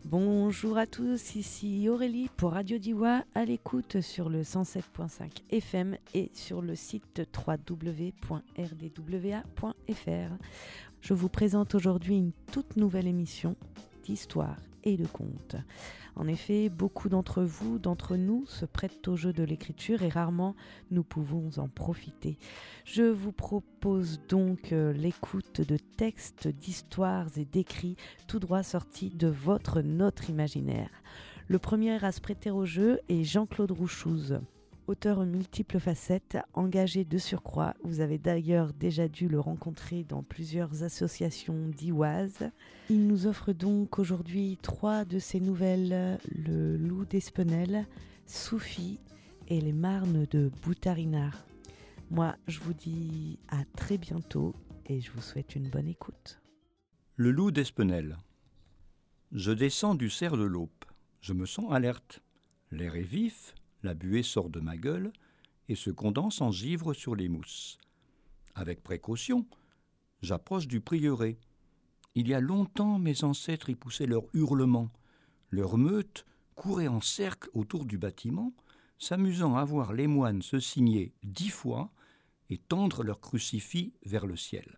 Bonjour à tous, ici Aurélie pour Radio Diwa, à l'écoute sur le 107.5 FM et sur le site www.rdwa.fr. Je vous présente aujourd'hui une toute nouvelle émission d'histoire et de contes. En effet, beaucoup d'entre nous se prêtent au jeu de l'écriture et rarement nous pouvons en profiter. Je vous propose donc l'écoute de textes, d'histoires et d'écrits tout droit sortis de notre imaginaire. Le premier à se prêter au jeu est Jean-Claude Rouchouz. Auteur aux multiples facettes, engagé de surcroît, vous avez d'ailleurs déjà dû le rencontrer dans plusieurs associations dioises. Il nous offre donc aujourd'hui 3 de ses nouvelles, Le Loup d'Espenel, Soufi et Les Marnes de Boutarinard. Moi, je vous dis à très bientôt et je vous souhaite une bonne écoute. Le Loup d'Espenel. Je descends du cerf de l'Aupe. Je me sens alerte. L'air est vif. La buée sort de ma gueule et se condense en givre sur les mousses. Avec précaution, j'approche du prieuré. Il y a longtemps, mes ancêtres y poussaient leurs hurlements. Leurs meutes couraient en cercle autour du bâtiment, s'amusant à voir les moines se signer 10 fois et tendre leurs crucifix vers le ciel.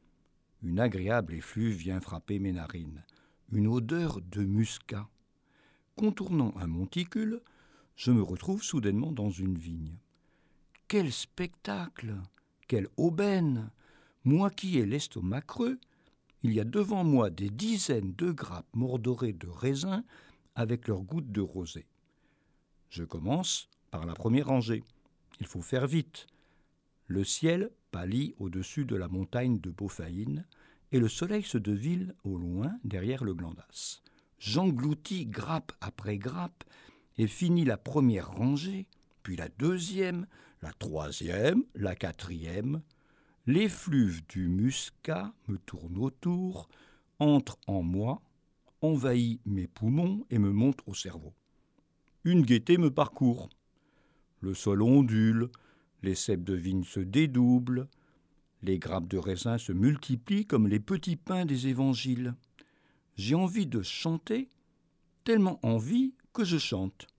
Une agréable effluve vient frapper mes narines, une odeur de muscat. Contournant un monticule, je me retrouve soudainement dans une vigne. Quel spectacle! Quelle aubaine! Moi qui ai l'estomac creux, il y a devant moi des dizaines de grappes mordorées de raisins avec leurs gouttes de rosée. Je commence par la première rangée. Il faut faire vite. Le ciel pâlit au-dessus de la montagne de Beaufaïne et le soleil se devile au loin derrière le Glandas. J'engloutis grappe après grappe et finis la première rangée, puis la deuxième, la troisième, la quatrième. L'effluve du muscat me tourne autour, entre en moi, envahit mes poumons et me monte au cerveau. Une gaieté me parcourt. Le sol ondule, les ceps de vigne se dédoublent, les grappes de raisin se multiplient comme les petits pains des évangiles. J'ai envie de chanter, tellement envie que je chante.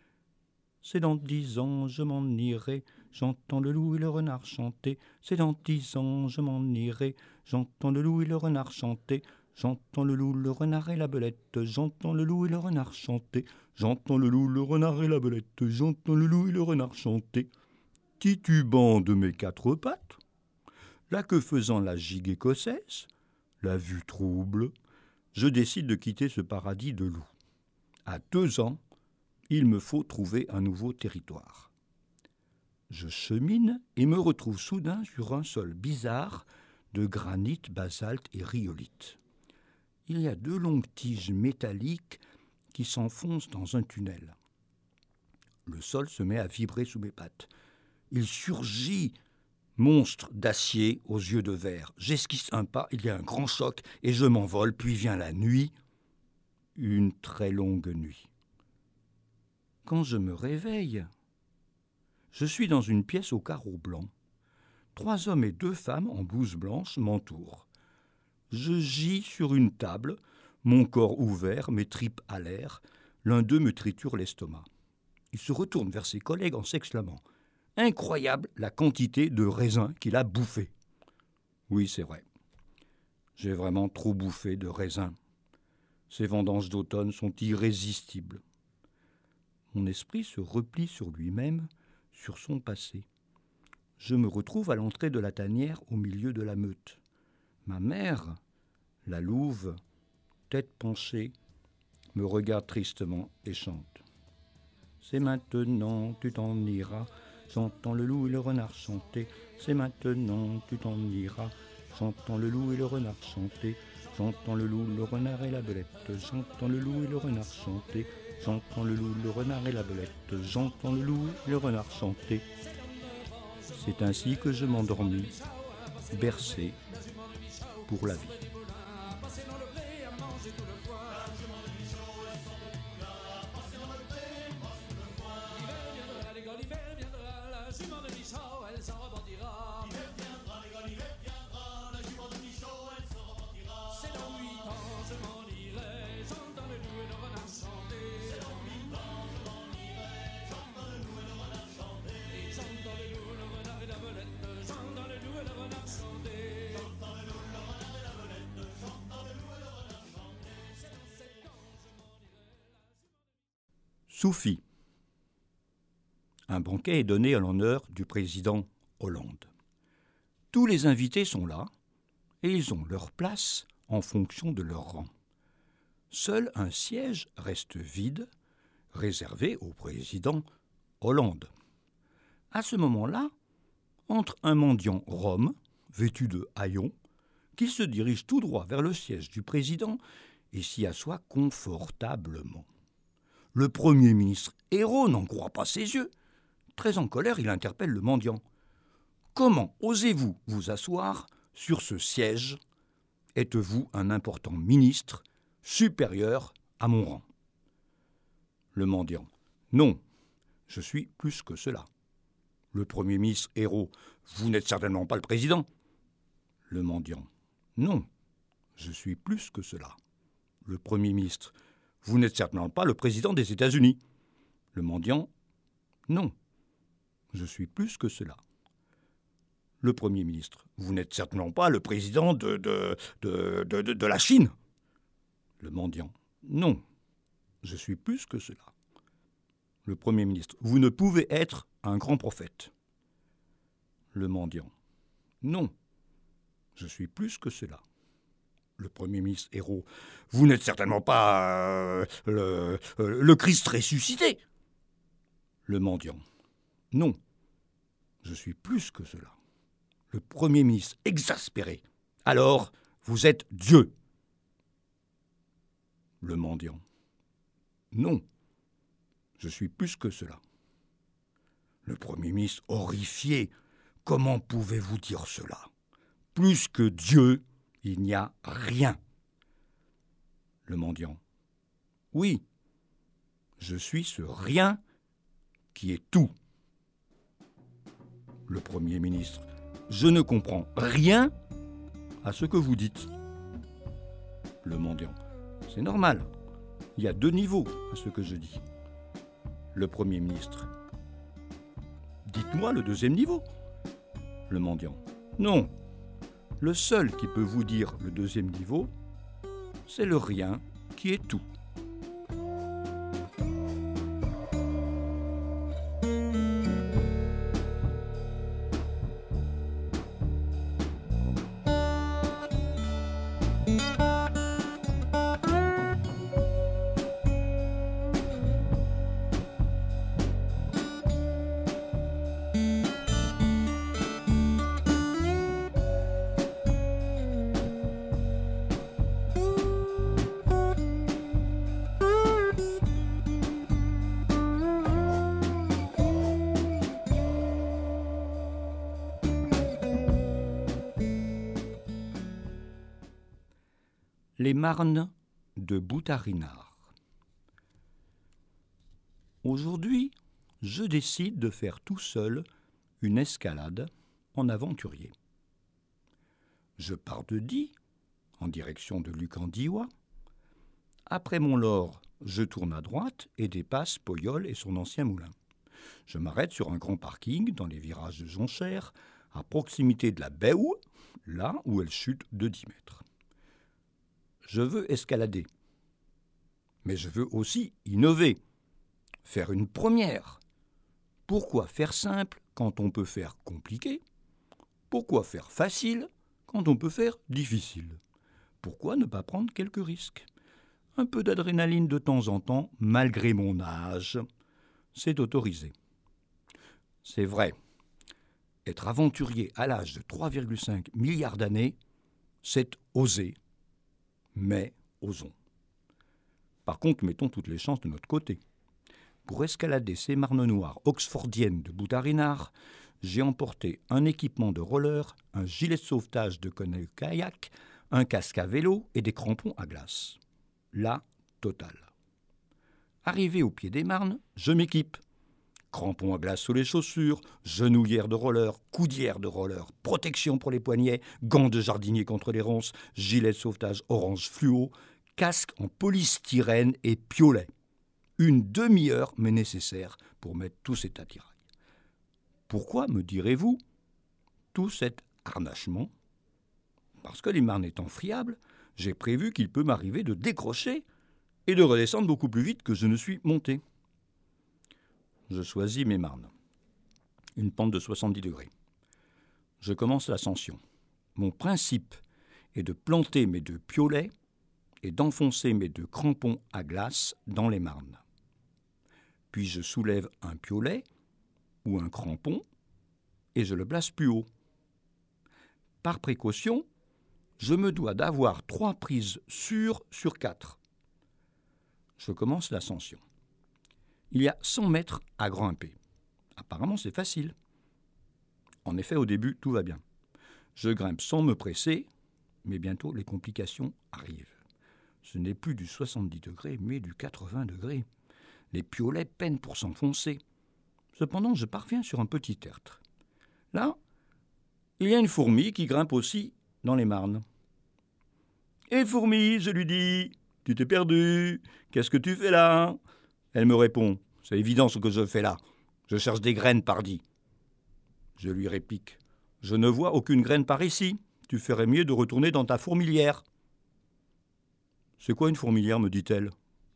C'est dans 10 ans, je m'en irai, j'entends le loup et le renard chanter. C'est dans 10 ans, je m'en irai, j'entends le loup et le renard chanter. J'entends le loup, le renard et la belette, j'entends le loup et le renard chanter. J'entends le loup, le renard et la belette, j'entends le loup et le renard chanter. Titubant de mes 4 pattes, la queue faisant la gigue écossaise, la vue trouble, je décide de quitter ce paradis de loups. À 2 ans, il me faut trouver un nouveau territoire. Je chemine et me retrouve soudain sur un sol bizarre de granit, basalte et rhyolite. Il y a 2 longues tiges métalliques qui s'enfoncent dans un tunnel. Le sol se met à vibrer sous mes pattes. Il surgit, monstre d'acier aux yeux de verre. J'esquisse un pas, il y a un grand choc et je m'envole, puis vient la nuit, une très longue nuit. Quand je me réveille, je suis dans une pièce aux carreaux blancs. 3 hommes et 2 femmes en blouse blanche m'entourent. Je gis sur une table, mon corps ouvert, mes tripes à l'air. L'un d'eux me triture l'estomac. Il se retourne vers ses collègues en s'exclamant « Incroyable la quantité de raisins qu'il a bouffé !» Oui, c'est vrai. J'ai vraiment trop bouffé de raisins. Ces vendanges d'automne sont irrésistibles. Mon esprit se replie sur lui-même, sur son passé. Je me retrouve à l'entrée de la tanière au milieu de la meute. Ma mère, la louve, tête penchée, me regarde tristement et chante. C'est maintenant, tu t'en iras, j'entends le loup et le renard chanter. C'est maintenant, tu t'en iras, j'entends le loup et le renard chanter. J'entends le loup, le renard et la belette, j'entends le loup et le renard chanter. J'entends le loup, le renard et la belette, j'entends le loup et le renard chanter. C'est ainsi que je m'endormis, bercé pour la vie. C'est dans 8 ans, je m'en irai, j'entends le loup et le Soufi. Un banquet est donné à l'honneur du président Hollande. Tous les invités sont là et ils ont leur place en fonction de leur rang. Seul un siège reste vide, réservé au président Hollande. À ce moment-là, entre un mendiant rome, vêtu de haillons, qui se dirige tout droit vers le siège du président et s'y assoit confortablement. Le Premier ministre Hérault n'en croit pas ses yeux. Très en colère, il interpelle le mendiant. « Comment osez-vous vous asseoir sur ce siège ? Êtes-vous un important ministre supérieur à mon rang ?» Le mendiant. « Non, je suis plus que cela. » Le Premier ministre Hérault. « Vous n'êtes certainement pas le président. » Le mendiant. « Non, je suis plus que cela. » Le Premier ministre. « Vous n'êtes certainement pas le président des États-Unis. » Le mendiant. « Non, je suis plus que cela. » Le Premier ministre. « Vous n'êtes certainement pas le président de la Chine. » Le mendiant. « Non, je suis plus que cela. » Le Premier ministre. « Vous ne pouvez être un grand prophète. » Le mendiant. « Non, je suis plus que cela. » Le Premier ministre Hérault. « Vous n'êtes certainement pas le Christ ressuscité. » Le mendiant. « Non, je suis plus que cela. » Le Premier ministre exaspéré. « Alors, vous êtes Dieu. » Le mendiant. « Non, je suis plus que cela. » Le Premier ministre horrifié. « Comment pouvez-vous dire cela ? Plus que Dieu, il n'y a rien. » Le mendiant. « Oui, je suis ce rien qui est tout. » Le Premier ministre. « Je ne comprends rien à ce que vous dites. » Le mendiant. « C'est normal, il y a 2 niveaux à ce que je dis. » Le Premier ministre. « Dites-moi le 2e niveau. » Le mendiant. « Non, le seul qui peut vous dire le 2e niveau, c'est le rien qui est tout. » Les marnes de Boutarinard. Aujourd'hui, je décide de faire tout seul une escalade en aventurier. Je pars de Die, en direction de Lucandiwa. Après Montlore, je tourne à droite et dépasse Poyol et son ancien moulin. Je m'arrête sur un grand parking dans les virages de Jonchère, à proximité de la Béou, là où elle chute de 10 mètres. Je veux escalader, mais je veux aussi innover, faire une première. Pourquoi faire simple quand on peut faire compliqué ? Pourquoi faire facile quand on peut faire difficile ? Pourquoi ne pas prendre quelques risques ? Un peu d'adrénaline de temps en temps, malgré mon âge, c'est autorisé. C'est vrai, être aventurier à l'âge de 3,5 milliards d'années, c'est oser. Mais osons. Par contre, mettons toutes les chances de notre côté. Pour escalader ces marnes noires oxfordiennes de Boutarinard, j'ai emporté un équipement de roller, un gilet de sauvetage de canoë-kayak, un casque à vélo et des crampons à glace. La totale. Arrivé au pied des marnes, je m'équipe. Crampons à glace sous les chaussures, genouillères de roller, coudières de roller, protection pour les poignets, gants de jardinier contre les ronces, gilet de sauvetage orange fluo, casque en polystyrène et piolet. Une demi-heure m'est nécessaire pour mettre tout cet attirail. Pourquoi, me direz-vous, tout cet harnachement ? Parce que les marnes étant friables, j'ai prévu qu'il peut m'arriver de décrocher et de redescendre beaucoup plus vite que je ne suis monté. Je choisis mes marnes. Une pente de 70 degrés. Je commence l'ascension. Mon principe est de planter mes 2 piolets et d'enfoncer mes 2 crampons à glace dans les marnes. Puis je soulève un piolet ou un crampon et je le place plus haut. Par précaution, je me dois d'avoir 3 prises sûres sur 4. Je commence l'ascension. Il y a 100 mètres à grimper. Apparemment, c'est facile. En effet, au début, tout va bien. Je grimpe sans me presser, mais bientôt les complications arrivent. Ce n'est plus du 70 degrés, mais du 80 degrés. Les piolets peinent pour s'enfoncer. Cependant, je parviens sur un petit tertre. Là, il y a une fourmi qui grimpe aussi dans les marnes. « Hé fourmi, je lui dis, tu t'es perdu, qu'est-ce que tu fais là ?» Elle me répond, « C'est évident ce que je fais là, je cherche des graines pardi. » Je lui réplique, « Je ne vois aucune graine par ici, tu ferais mieux de retourner dans ta fourmilière. » « C'est quoi une fourmilière ?» me dit-elle.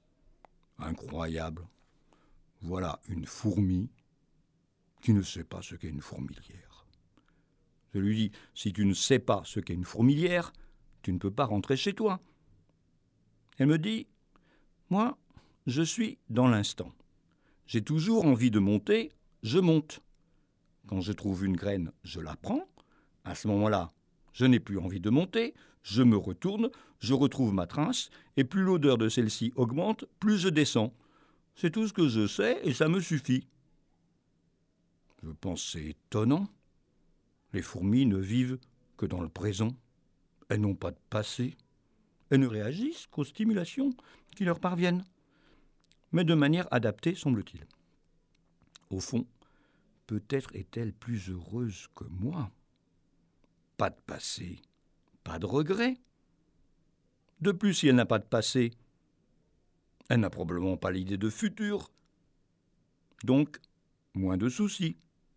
Incroyable. Voilà une fourmi qui ne sait pas ce qu'est une fourmilière. Je lui dis, si tu ne sais pas ce qu'est une fourmilière, tu ne peux pas rentrer chez toi. Elle me dit, moi, je suis dans l'instant. J'ai toujours envie de monter, je monte. Quand je trouve une graine, je la prends. À ce moment-là, je n'ai plus envie de monter, je me retourne, je retrouve ma trace, et plus l'odeur de celle-ci augmente, plus je descends. C'est tout ce que je sais, et ça me suffit. Je pense que c'est étonnant. Les fourmis ne vivent que dans le présent. Elles n'ont pas de passé. Elles ne réagissent qu'aux stimulations qui leur parviennent, mais de manière adaptée, semble-t-il. Au fond, peut-être est-elle plus heureuse que moi. Pas de passé, pas de regret. De plus, si elle n'a pas de passé, elle n'a probablement pas l'idée de futur. Donc, moins de soucis.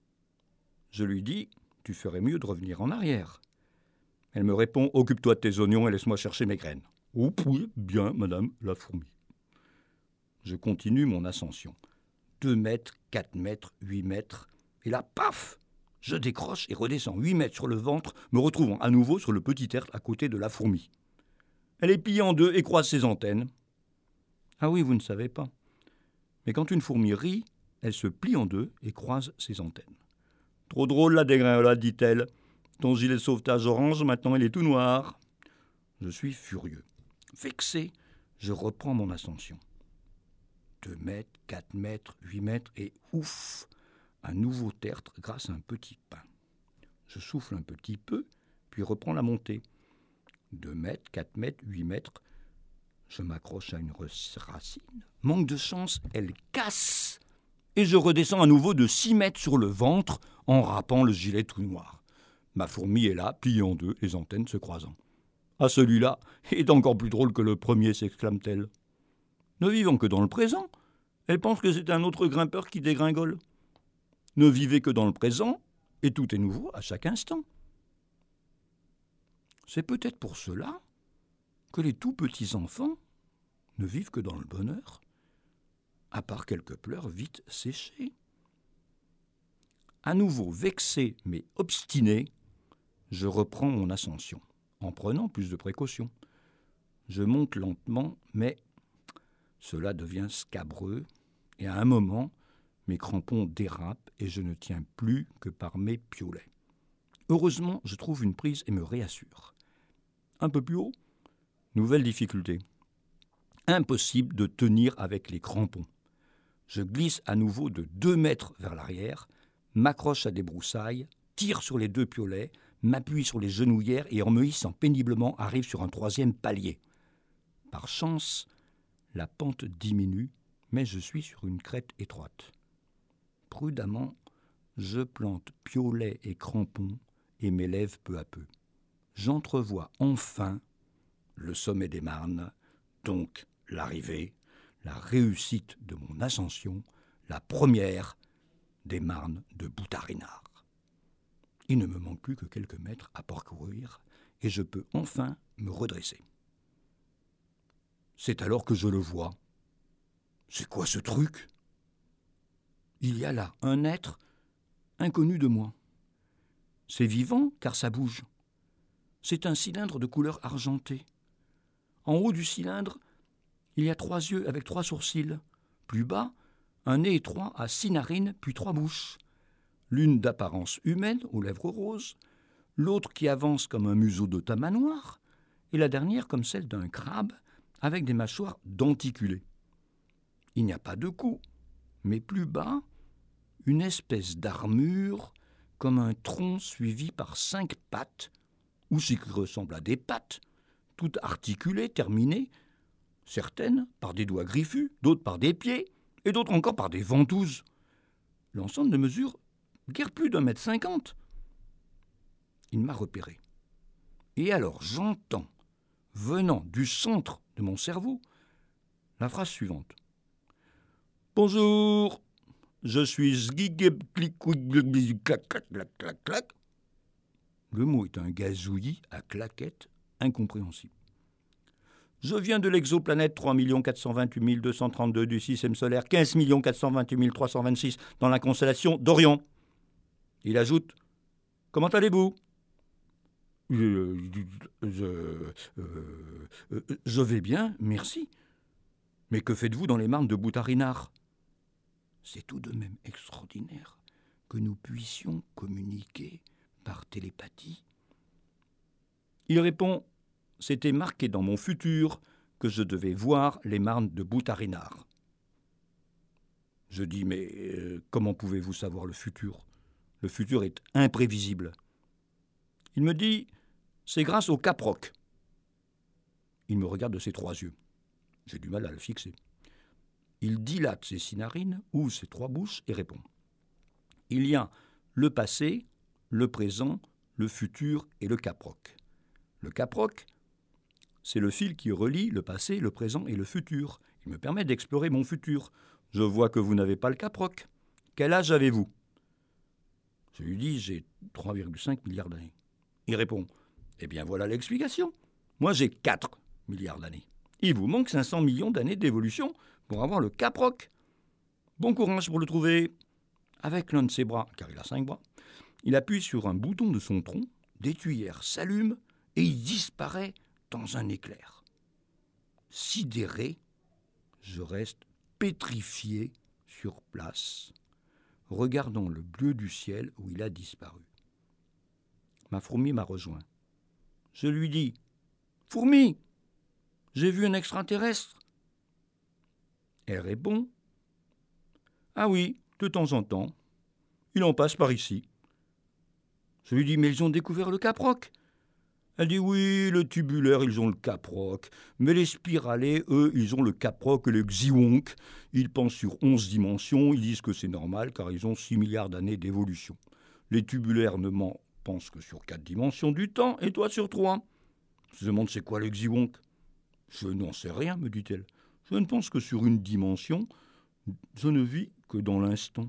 Je lui dis, tu ferais mieux de revenir en arrière. Elle me répond, occupe-toi de tes oignons et laisse-moi chercher mes graines. Oh, oui, bien, madame la fourmi. Je continue mon ascension. 2 mètres, 4 mètres, 8 mètres, et là, paf, je décroche et redescends 8 mètres sur le ventre, me retrouvant à nouveau sur le petit tertre à côté de la fourmi. Elle est pliée en 2 et croise ses antennes. Ah oui, vous ne savez pas. Mais quand une fourmi rit, elle se plie en 2 et croise ses antennes. Trop drôle la dégringolade, dit-elle. Ton gilet de sauvetage orange, maintenant il est tout noir. Je suis furieux. Vexé, je reprends mon ascension. 2 mètres, 4 mètres, 8 mètres et ouf, un nouveau tertre grâce à un petit pain. Je souffle un petit peu, puis reprends la montée. 2 mètres, 4 mètres, 8 mètres. Je m'accroche à une racine. Manque de chance, elle casse. Et je redescends à nouveau de 6 mètres sur le ventre en râpant le gilet tout noir. Ma fourmi est là, pliée en 2, les antennes se croisant. Ah, celui-là est encore plus drôle que le premier, s'exclame-t-elle. Ne vivant que dans le présent, elle pense que c'est un autre grimpeur qui dégringole. Ne vivez que dans le présent, et tout est nouveau à chaque instant. C'est peut-être pour cela que les tout petits enfants ne vivent que dans le bonheur, à part quelques pleurs vite séchés. À nouveau vexé mais obstiné, je reprends mon ascension, en prenant plus de précautions. Je monte lentement, mais cela devient scabreux, et à un moment, mes crampons dérapent et je ne tiens plus que par mes piolets. Heureusement, je trouve une prise et me réassure. Un peu plus haut, nouvelle difficulté. Impossible de tenir avec les crampons. Je glisse à nouveau de 2 mètres vers l'arrière, m'accroche à des broussailles, tire sur les 2 piolets, m'appuie sur les genouillères et en me hissant péniblement arrive sur un 3e palier. Par chance, la pente diminue, mais je suis sur une crête étroite. Prudemment, je plante piolets et crampons et m'élève peu à peu. J'entrevois enfin le sommet des Marnes, donc l'arrivée, la réussite de mon ascension, la première des Marnes de Boutarinard. Il ne me manque plus que quelques mètres à parcourir et je peux enfin me redresser. C'est alors que je le vois. C'est quoi ce truc ? Il y a là un être inconnu de moi. C'est vivant car ça bouge. C'est un cylindre de couleur argentée. En haut du cylindre, il y a 3 yeux avec 3 sourcils. Plus bas, un nez étroit à 6 narines puis 3 bouches. L'une d'apparence humaine aux lèvres roses, l'autre qui avance comme un museau de tamanoir, et la dernière comme celle d'un crabe avec des mâchoires denticulées. Il n'y a pas de cou, mais plus bas, une espèce d'armure comme un tronc suivi par 5 pattes, ou ce qui ressemble à des pattes, toutes articulées, terminées, certaines par des doigts griffus, d'autres par des pieds, et d'autres encore par des ventouses. L'ensemble ne mesure guère plus d'1,50 m. Il m'a repéré. Et alors j'entends, venant du centre de mon cerveau, la phrase suivante. « Bonjour, je suis clac. » Le mot est un gazouillis à claquettes incompréhensible. « Je viens de l'exoplanète 3 428 232 du système solaire, 15 428 326 dans la constellation d'Orion. » Il ajoute « Comment allez-vous » ? Je vais bien, merci. Mais que faites-vous dans les marnes de Boutarinar ? C'est tout de même extraordinaire que nous puissions communiquer par télépathie. Il répond « C'était marqué dans mon futur que je devais voir les marnes de Boutarinar. » Je dis « Mais comment pouvez-vous savoir le futur ? Le futur est imprévisible. » Il me dit « C'est grâce au caproc. » Il me regarde de ses 3 yeux. J'ai du mal à le fixer. Il dilate ses 6 narines, ouvre ses 3 bouches et répond. Il y a le passé, le présent, le futur et le caproc. Le caproc, c'est le fil qui relie le passé, le présent et le futur. Il me permet d'explorer mon futur. Je vois que vous n'avez pas le caproc. Quel âge avez-vous ? Je lui dis, j'ai 3,5 milliards d'années. Il répond, eh bien voilà l'explication. Moi j'ai 4 milliards d'années. Il vous manque 500 millions d'années d'évolution pour avoir le caproc. Bon courage pour le trouver. Avec l'un de ses bras, car il a 5 bras, il appuie sur un bouton de son tronc, des tuyères s'allument et il disparaît dans un éclair. Sidéré, je reste pétrifié sur place, regardant le bleu du ciel où il a disparu. Ma fourmi m'a rejoint. Je lui dis « Fourmi, j'ai vu un extraterrestre. » Elle répond « Ah oui, de temps en temps. Il en passe par ici. » Je lui dis « Mais ils ont découvert le caproc. » Elle dit « Oui, le tubulaire, ils ont le caproc. Mais les spiralés, eux, ils ont le caproc et le xiwonk. Ils pensent sur 11 dimensions. Ils disent que c'est normal car ils ont 6 milliards d'années d'évolution. Les tubulaires ne pensent que sur 4 dimensions du temps et toi sur 3. Je demande c'est quoi le xiwonk ? Je n'en sais rien, me dit-elle. Je ne pense que sur une dimension. Je ne vis que dans l'instant.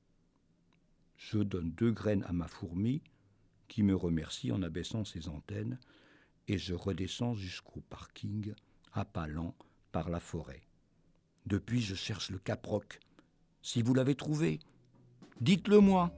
Je donne 2 graines à ma fourmi qui me remercie en abaissant ses antennes et je redescends jusqu'au parking à pas lents par la forêt. Depuis, je cherche le caproc. Si vous l'avez trouvé, dites-le moi.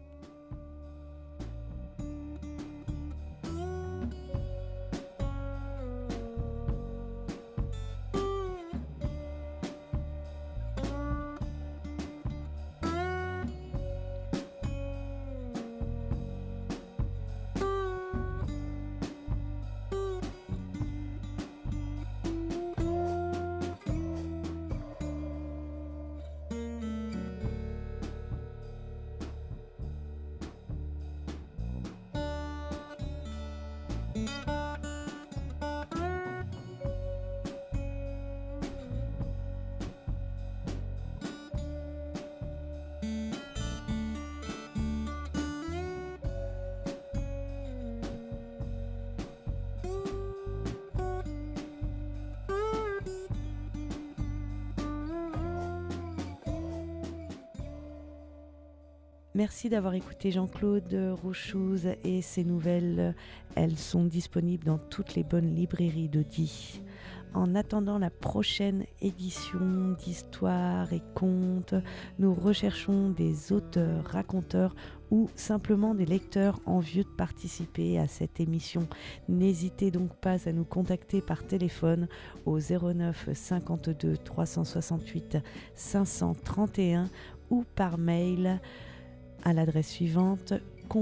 Merci d'avoir écouté Jean-Claude Rochouz et ses nouvelles. Elles sont disponibles dans toutes les bonnes librairies de Die. En attendant la prochaine édition d'Histoire et Contes, nous recherchons des auteurs, raconteurs ou simplement des lecteurs envieux de participer à cette émission. N'hésitez donc pas à nous contacter par téléphone au 09 52 368 531 ou par mail à l'adresse suivante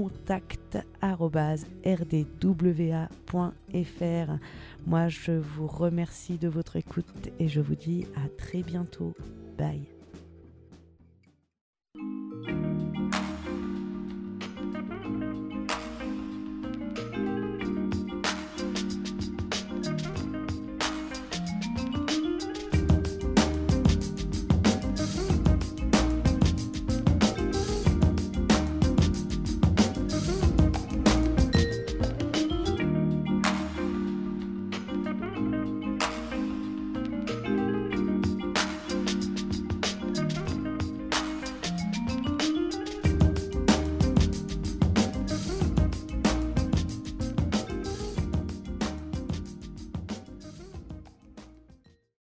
contact@rdwa.fr. Moi, je vous remercie de votre écoute et je vous dis à très bientôt. Bye.